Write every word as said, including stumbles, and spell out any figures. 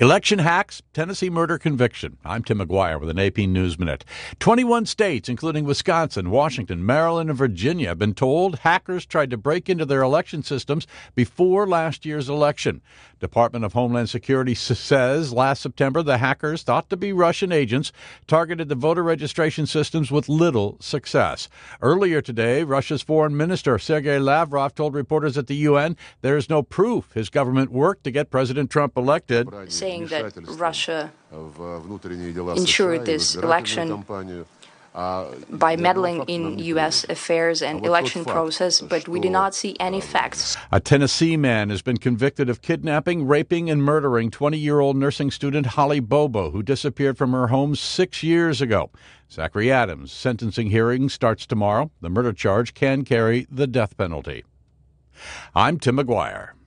Election hacks, Tennessee murder conviction. I'm Tim McGuire with an A P News Minute. twenty-one states, including Wisconsin, Washington, Maryland, and Virginia, have been told hackers tried to break into their election systems before last year's election. Department of Homeland Security says last September the hackers, thought to be Russian agents, targeted the voter registration systems with little success. Earlier today, Russia's Foreign Minister Sergei Lavrov told reporters at the U N there is no proof his government worked to get President Trump elected, saying that Russia ensured this election by meddling in U S affairs and election process, but we do not see any facts. A Tennessee man has been convicted of kidnapping, raping, and murdering twenty-year-old nursing student Holly Bobo, who disappeared from her home six years ago. Zachary Adams' sentencing hearing starts tomorrow. The murder charge can carry the death penalty. I'm Tim McGuire.